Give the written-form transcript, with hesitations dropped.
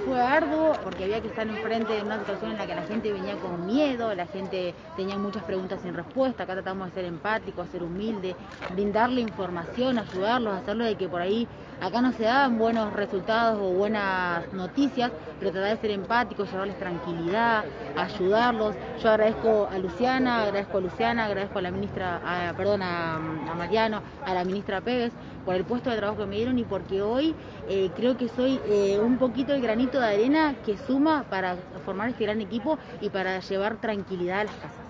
fue arduo porque había que estar enfrente de una situación en la que la gente venía con miedo, la gente tenía muchas preguntas sin respuesta. Acá tratamos de ser empáticos, ser humildes, brindarle información, ayudarlos, hacerlo de que por ahí acá no se daban buenos resultados o buenas noticias, pero tratar de ser empáticos, llevarles tranquilidad, ayudarlos. Yo agradezco a Luciana, agradezco a la ministra, a Mariano, a la ministra Pérez por el puesto de trabajo que me dieron y porque hoy creo que soy un poquito el granito de arena que suma para formar este gran equipo y para llevar tranquilidad a las casas.